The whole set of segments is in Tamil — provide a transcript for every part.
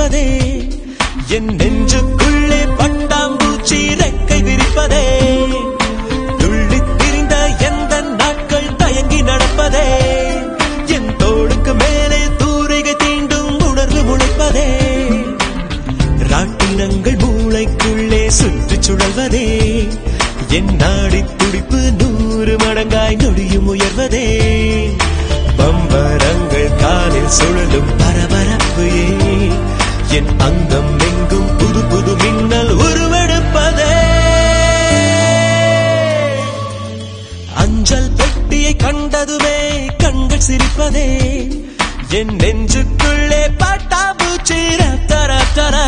சிரிப்பதே என் நெஞ்சுக்குள்ளே பட்டாம்பூச்சி ரெக்கை விரிப்பதே துள்ளித் திரிந்த எந்த நாட்கள் தயங்கி நடப்பதே என் தோளுக்கு மேலே தூரிகை தீண்டும் உணர்வு முளைப்பதே ராட்டினங்கள் மூளைக்குள்ளே சுற்றி சுழல்வதே என் நாடி துடிப்பு 100 மடங்காய் நொடியும் உயர்வதே பம்பரங்கள் காலில் சுழலும் பரபரப்பு என் அங்கம் எங்கும் புது புது மின்னல் உருவெடுப்பதே அஞ்சல் பெட்டியை கண்டதுமே கண்கள் சிரிப்பதே என் நெஞ்சுக்குள்ளே பட்டாம்பூச்சி ரத்தரத்தரா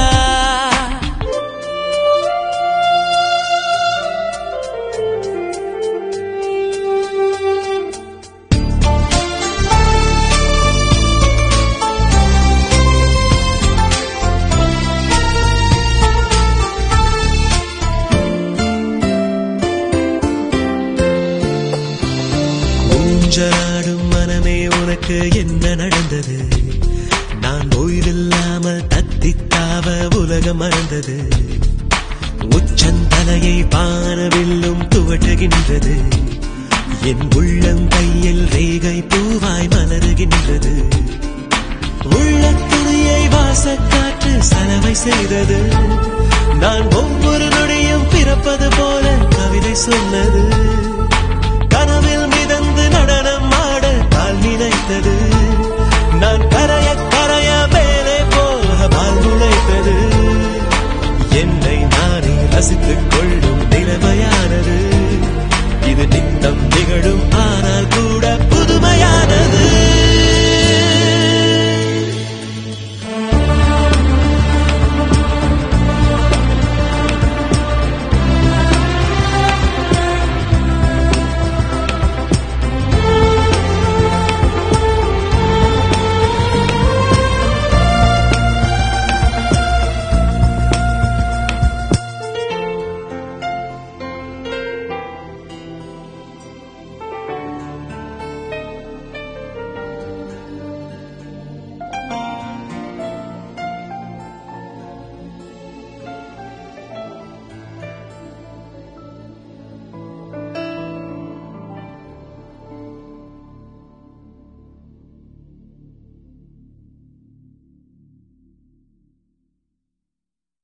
ஊஞ்சலாடும் மனமே உனக்கு என்ன நடந்தது நான் ஓய்வில்லாமல் தத்தித்தாவ உலகம் மறந்தது உச்சந்தலையை வானவில்லும் துவட்டுகின்றது என் உள்ளம் கையில் ரேகை பூவாய் மலருகின்றது உள்ள துணியை வாசக்காற்று சலவை செய்தது நான் ஒவ்வொரு நொடியும் பிறப்பது போல கவிதை சொன்னது கனவில் மிதந்து நடனம் ஆட கால் நினைத்தது நான் கரைய கரைய மேலே போக பால் முளைத்தது என்னை நானே ரசித்துக்